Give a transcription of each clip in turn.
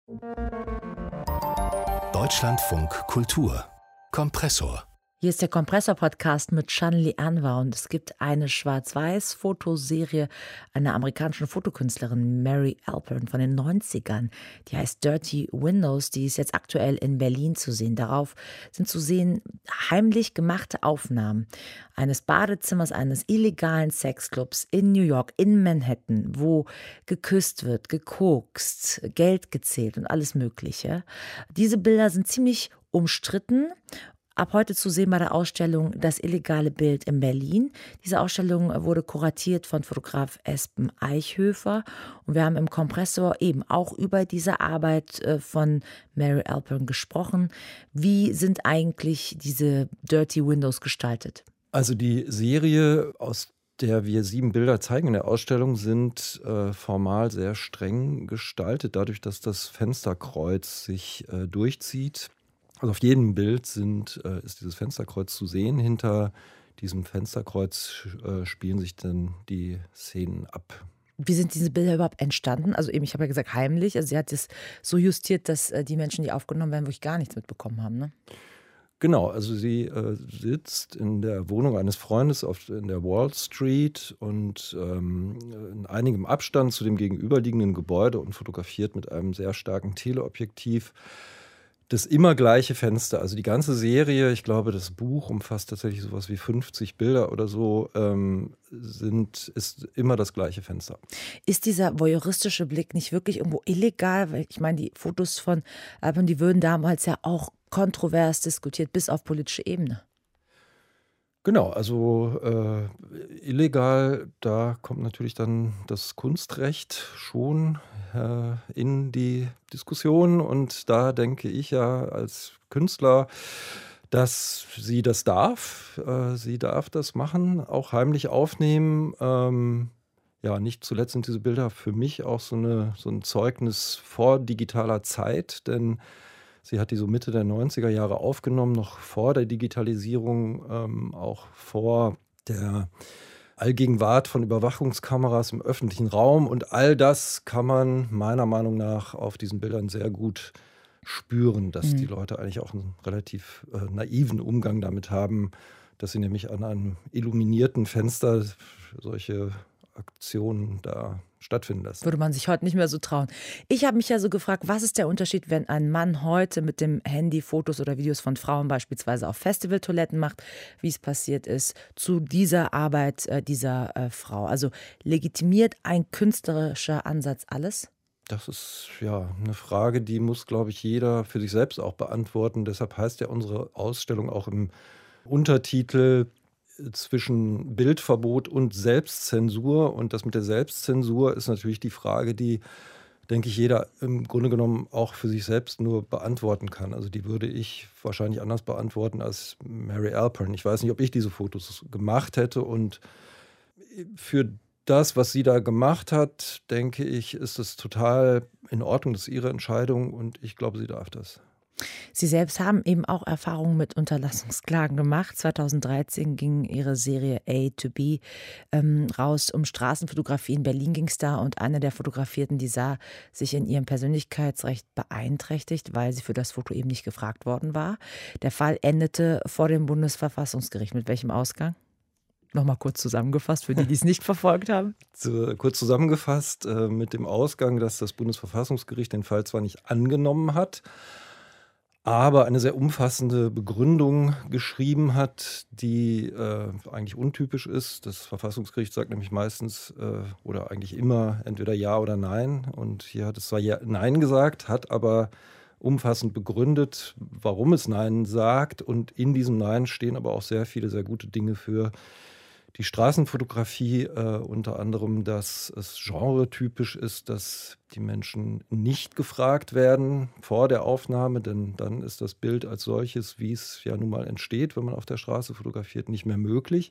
Deutschlandfunk Kultur Kompressor. Hier ist der Kompressor-Podcast mit Shanli Anwar und es gibt eine Schwarz-Weiß-Fotoserie einer amerikanischen Fotokünstlerin Mary Alpern von den 90ern. Die heißt Dirty Windows, die ist jetzt aktuell in Berlin zu sehen. Darauf sind zu sehen heimlich gemachte Aufnahmen eines Badezimmers eines illegalen Sexclubs in New York, in Manhattan, wo geküsst wird, gekokst, Geld gezählt und alles Mögliche. Diese Bilder sind ziemlich umstritten. Ab heute zu sehen bei der Ausstellung Das illegale Bild in Berlin. Diese Ausstellung wurde kuratiert von Fotograf Espen Eichhöfer. Und wir haben im Kompressor eben auch über diese Arbeit von Mary Alpern gesprochen. Wie sind eigentlich diese Dirty Windows gestaltet? Also die Serie, aus der wir 7 Bilder zeigen in der Ausstellung, sind formal sehr streng gestaltet, dadurch, dass das Fensterkreuz sich durchzieht. Also auf jedem Bild ist dieses Fensterkreuz zu sehen. Hinter diesem Fensterkreuz spielen sich dann die Szenen ab. Wie sind diese Bilder überhaupt entstanden? Also eben, ich habe ja gesagt heimlich. Also sie hat es so justiert, dass die Menschen, die aufgenommen werden, wirklich gar nichts mitbekommen haben, ne? Genau, also sie sitzt in der Wohnung eines Freundes in der Wall Street und in einigem Abstand zu dem gegenüberliegenden Gebäude und fotografiert mit einem sehr starken Teleobjektiv das immer gleiche Fenster. Also die ganze Serie, ich glaube, das Buch umfasst tatsächlich sowas wie 50 Bilder oder so, ist immer das gleiche Fenster. Ist dieser voyeuristische Blick nicht wirklich irgendwo illegal? Weil ich meine, die Fotos von Alpern, die würden damals ja auch kontrovers diskutiert, bis auf politische Ebene. Genau, also illegal, da kommt natürlich dann das Kunstrecht schon in die Diskussion. Und da denke ich ja als Künstler, dass sie das darf. Sie darf das machen, auch heimlich aufnehmen. Ja, nicht zuletzt sind diese Bilder für mich auch so ein Zeugnis vor digitaler Zeit, denn sie hat die so Mitte der 90er Jahre aufgenommen, noch vor der Digitalisierung, auch vor der Allgegenwart von Überwachungskameras im öffentlichen Raum. Und all das kann man meiner Meinung nach auf diesen Bildern sehr gut spüren, dass die Leute eigentlich auch einen relativ naiven Umgang damit haben, dass sie nämlich an einem illuminierten Fenster solche Aktionen da stattfinden lassen. Würde man sich heute nicht mehr so trauen. Ich habe mich ja so gefragt, was ist der Unterschied, wenn ein Mann heute mit dem Handy Fotos oder Videos von Frauen beispielsweise auf Festivaltoiletten macht, wie es passiert ist, zu dieser Arbeit dieser Frau? Also legitimiert ein künstlerischer Ansatz alles? Das ist ja eine Frage, die muss, glaube ich, jeder für sich selbst auch beantworten. Deshalb heißt ja unsere Ausstellung auch im Untertitel zwischen Bildverbot und Selbstzensur. Und das mit der Selbstzensur ist natürlich die Frage, die, denke ich, jeder im Grunde genommen auch für sich selbst nur beantworten kann. Also die würde ich wahrscheinlich anders beantworten als Mary Alpern. Ich weiß nicht, ob ich diese Fotos gemacht hätte. Und für das, was sie da gemacht hat, denke ich, ist es total in Ordnung. Das ist ihre Entscheidung und ich glaube, sie darf das. Sie selbst haben eben auch Erfahrungen mit Unterlassungsklagen gemacht. 2013 ging Ihre Serie A to B raus. Um Straßenfotografie in Berlin ging es da und eine der Fotografierten, die sah sich in ihrem Persönlichkeitsrecht beeinträchtigt, weil sie für das Foto eben nicht gefragt worden war. Der Fall endete vor dem Bundesverfassungsgericht. Mit welchem Ausgang? Nochmal kurz zusammengefasst, für die, die es nicht verfolgt haben. Kurz zusammengefasst mit dem Ausgang, dass das Bundesverfassungsgericht den Fall zwar nicht angenommen hat, aber eine sehr umfassende Begründung geschrieben hat, die eigentlich untypisch ist. Das Verfassungsgericht sagt nämlich meistens oder eigentlich immer entweder Ja oder Nein. Und hier hat es zwar ja, Nein gesagt, hat aber umfassend begründet, warum es Nein sagt. Und in diesem Nein stehen aber auch sehr viele, sehr gute Dinge für die Straßenfotografie, unter anderem, dass es genretypisch ist, dass die Menschen nicht gefragt werden vor der Aufnahme, denn dann ist das Bild als solches, wie es ja nun mal entsteht, wenn man auf der Straße fotografiert, nicht mehr möglich.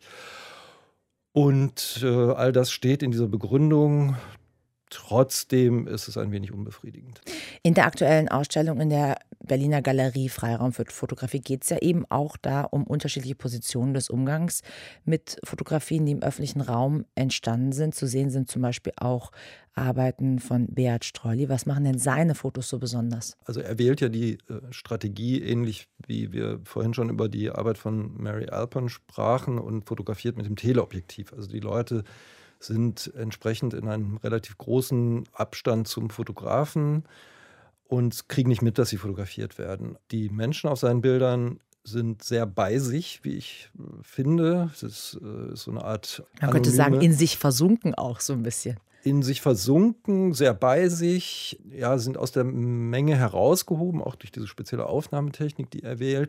Und all das steht in dieser Begründung. Trotzdem ist es ein wenig unbefriedigend. In der aktuellen Ausstellung, in der Berliner Galerie Freiraum für Fotografie geht es ja eben auch da um unterschiedliche Positionen des Umgangs mit Fotografien, die im öffentlichen Raum entstanden sind. Zu sehen sind zum Beispiel auch Arbeiten von Beat Streuli. Was machen denn seine Fotos so besonders? Also er wählt ja die Strategie, ähnlich wie wir vorhin schon über die Arbeit von Mary Alpern sprachen, und fotografiert mit dem Teleobjektiv. Also die Leute sind entsprechend in einem relativ großen Abstand zum Fotografen und kriegen nicht mit, dass sie fotografiert werden. Die Menschen auf seinen Bildern sind sehr bei sich, wie ich finde. Es ist so eine Art Man könnte sagen, anonyme, in sich versunken auch so ein bisschen. in sich versunken, sehr bei sich, ja, sind aus der Menge herausgehoben, auch durch diese spezielle Aufnahmetechnik, die er wählt.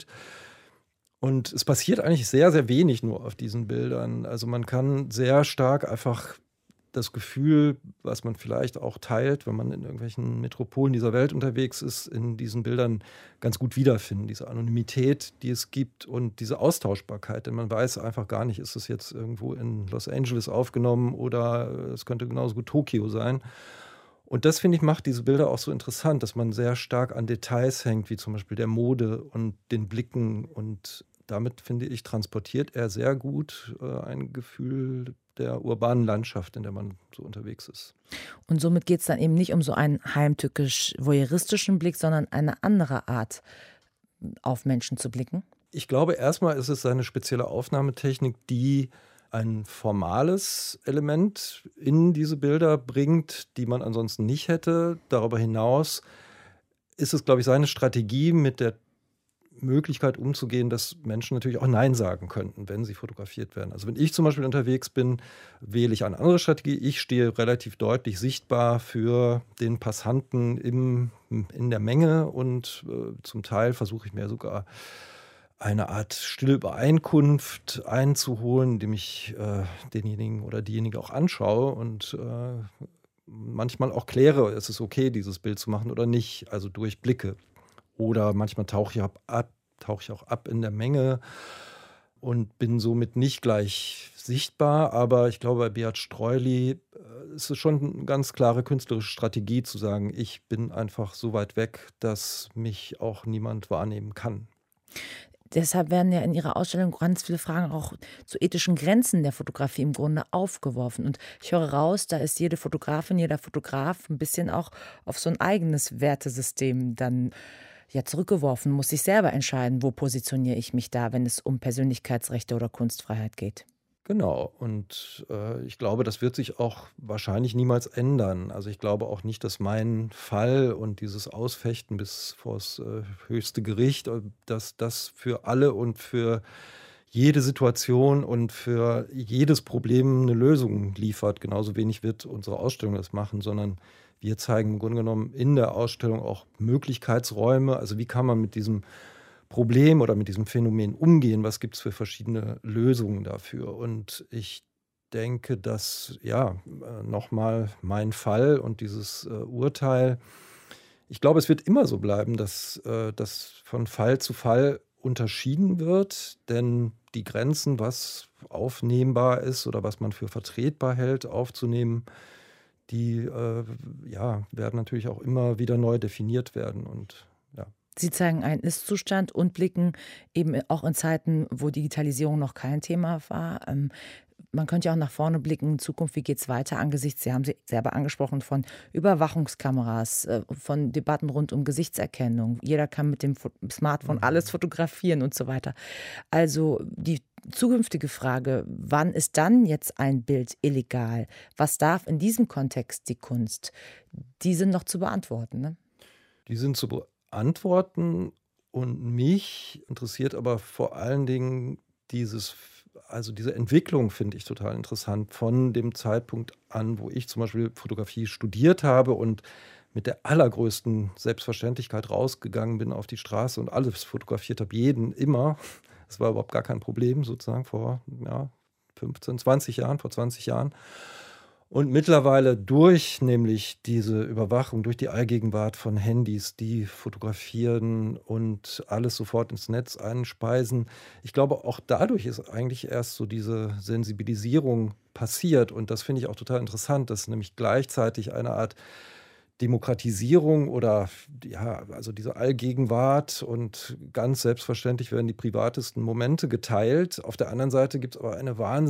Und es passiert eigentlich sehr, sehr wenig nur auf diesen Bildern. Also man kann sehr stark einfach das Gefühl, was man vielleicht auch teilt, wenn man in irgendwelchen Metropolen dieser Welt unterwegs ist, in diesen Bildern ganz gut wiederfinden. Diese Anonymität, die es gibt, und diese Austauschbarkeit. Denn man weiß einfach gar nicht, ist es jetzt irgendwo in Los Angeles aufgenommen oder es könnte genauso gut Tokio sein. Und das, finde ich, macht diese Bilder auch so interessant, dass man sehr stark an Details hängt, wie zum Beispiel der Mode und den Blicken. Und damit, finde ich, transportiert er sehr gut ein Gefühl der urbanen Landschaft, in der man so unterwegs ist. Und somit geht es dann eben nicht um so einen heimtückisch-voyeuristischen Blick, sondern eine andere Art, auf Menschen zu blicken. Ich glaube, erstmal ist es seine spezielle Aufnahmetechnik, die ein formales Element in diese Bilder bringt, die man ansonsten nicht hätte. Darüber hinaus ist es, glaube ich, seine Strategie, mit der Möglichkeit umzugehen, dass Menschen natürlich auch Nein sagen könnten, wenn sie fotografiert werden. Also wenn ich zum Beispiel unterwegs bin, wähle ich eine andere Strategie. Ich stehe relativ deutlich sichtbar für den Passanten in der Menge, und zum Teil versuche ich mir sogar eine Art stille Übereinkunft einzuholen, indem ich denjenigen oder diejenige auch anschaue und manchmal auch kläre, ist es okay, dieses Bild zu machen oder nicht, also durch Blicke. Oder manchmal tauche ich auch ab in der Menge und bin somit nicht gleich sichtbar. Aber ich glaube, bei Beat Streuli ist es schon eine ganz klare künstlerische Strategie zu sagen, ich bin einfach so weit weg, dass mich auch niemand wahrnehmen kann. Deshalb werden ja in Ihrer Ausstellung ganz viele Fragen auch zu ethischen Grenzen der Fotografie im Grunde aufgeworfen. Und ich höre raus, da ist jede Fotografin, jeder Fotograf ein bisschen auch auf so ein eigenes Wertesystem dann ja zurückgeworfen, muss sich selber entscheiden, wo positioniere ich mich da, wenn es um Persönlichkeitsrechte oder Kunstfreiheit geht. Genau, und ich glaube, das wird sich auch wahrscheinlich niemals ändern. Also ich glaube auch nicht, dass mein Fall und dieses Ausfechten bis vors höchste Gericht, dass das für alle und für jede Situation und für jedes Problem eine Lösung liefert. Genauso wenig wird unsere Ausstellung das machen, sondern wir zeigen im Grunde genommen in der Ausstellung auch Möglichkeitsräume. Also wie kann man mit diesem Problem oder mit diesem Phänomen umgehen? Was gibt es für verschiedene Lösungen dafür? Und ich denke, dass, ja, nochmal mein Fall und dieses Urteil, ich glaube, es wird immer so bleiben, dass das von Fall zu Fall unterschieden wird, denn die Grenzen, was aufnehmbar ist oder was man für vertretbar hält, aufzunehmen, die ja, werden natürlich auch immer wieder neu definiert werden. Und ja. Sie zeigen einen Ist-Zustand und blicken eben auch in Zeiten, wo Digitalisierung noch kein Thema war. Man könnte ja auch nach vorne blicken, in Zukunft, wie geht es weiter angesichts, Sie haben sie selber angesprochen, von Überwachungskameras, von Debatten rund um Gesichtserkennung. Jeder kann mit dem Smartphone alles fotografieren und so weiter. Also die zukünftige Frage, wann ist dann jetzt ein Bild illegal? Was darf in diesem Kontext die Kunst? Die sind noch zu beantworten, ne? Die sind zu beantworten, und mich interessiert aber vor allen Dingen diese Entwicklung, finde ich total interessant, von dem Zeitpunkt an, wo ich zum Beispiel Fotografie studiert habe und mit der allergrößten Selbstverständlichkeit rausgegangen bin auf die Straße und alles fotografiert habe, jeden, immer. Das war überhaupt gar kein Problem, sozusagen vor 15, 20 Jahren, vor 20 Jahren. Und mittlerweile durch nämlich diese Überwachung, durch die Allgegenwart von Handys, die fotografieren und alles sofort ins Netz einspeisen. Ich glaube, auch dadurch ist eigentlich erst so diese Sensibilisierung passiert. Und das finde ich auch total interessant, dass nämlich gleichzeitig eine Art Demokratisierung oder ja, also diese Allgegenwart und ganz selbstverständlich werden die privatesten Momente geteilt. Auf der anderen Seite gibt es aber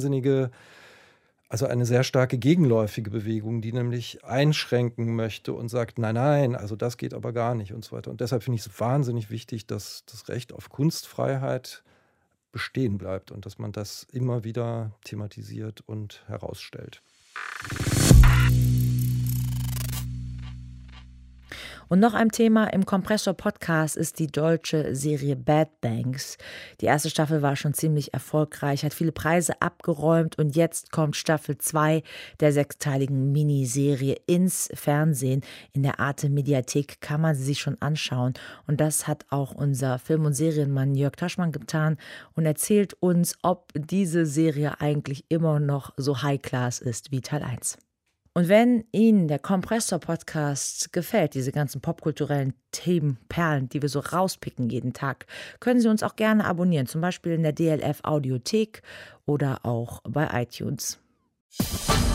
eine sehr starke gegenläufige Bewegung, die nämlich einschränken möchte und sagt, nein, nein, also das geht aber gar nicht und so weiter. Und deshalb finde ich es wahnsinnig wichtig, dass das Recht auf Kunstfreiheit bestehen bleibt und dass man das immer wieder thematisiert und herausstellt. Und noch ein Thema im Kompressor-Podcast ist die deutsche Serie Bad Banks. Die erste Staffel war schon ziemlich erfolgreich, hat viele Preise abgeräumt und jetzt kommt Staffel 2 der 6-teiligen Miniserie ins Fernsehen. In der Arte-Mediathek kann man sie sich schon anschauen. Und das hat auch unser Film- und Serienmann Jörg Taschmann getan und erzählt uns, ob diese Serie eigentlich immer noch so High-Class ist wie Teil 1. Und wenn Ihnen der Kompressor-Podcast gefällt, diese ganzen popkulturellen Themenperlen, die wir so rauspicken jeden Tag, können Sie uns auch gerne abonnieren, zum Beispiel in der DLF Audiothek oder auch bei iTunes.